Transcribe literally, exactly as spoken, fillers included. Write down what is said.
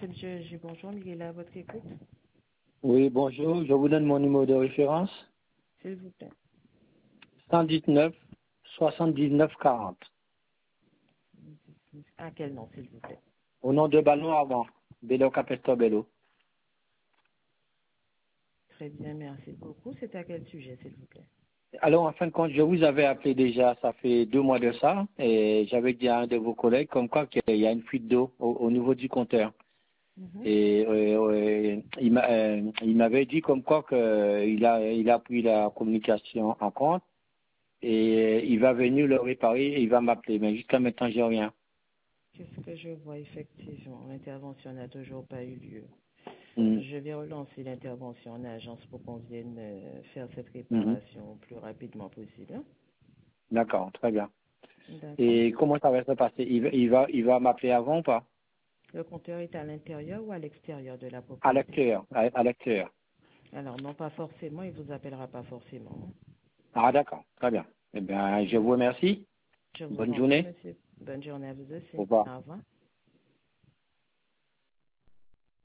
c'est monsieur J. Bonjour, Miguel, à votre écoute. Oui, bonjour. Je vous donne mon numéro de référence. S'il vous plaît. cent dix-neuf soixante-dix-neuf quarante. À quel nom, s'il vous plaît? Au nom de Ballon avant. Bello Capesto Bello. Très bien, merci beaucoup. C'est à quel sujet, s'il vous plaît? Alors, en fin de compte, je vous avais appelé déjà, ça fait deux mois de ça, et j'avais dit à un de vos collègues comme quoi qu'il y a une fuite d'eau au, au niveau du compteur. Mhm. Et euh, euh, il m'a- euh, il m'avait dit comme quoi qu'il a, il a pris la communication en compte et il va venir le réparer et il va m'appeler. Mais jusqu'à maintenant, j'ai rien. Qu'est-ce que je vois effectivement? L'intervention n'a toujours pas eu lieu. Mm. Je vais relancer l'intervention en agence pour qu'on vienne euh, faire cette Mhm. réparation le plus rapidement possible. Hein? D'accord, très bien. D'accord. Et comment ça va se passer? Il, va- il va, il va m'appeler avant ou pas? Le compteur est à l'intérieur ou à l'extérieur de la À propriété? l'acteur, à, à l'acteur. Alors, non pas forcément, il vous appellera pas forcément. Ah, d'accord, très bien. Eh bien, je vous remercie. Je vous Bonne en prie, journée. monsieur. Bonne journée à vous Au aussi. revoir. Au revoir.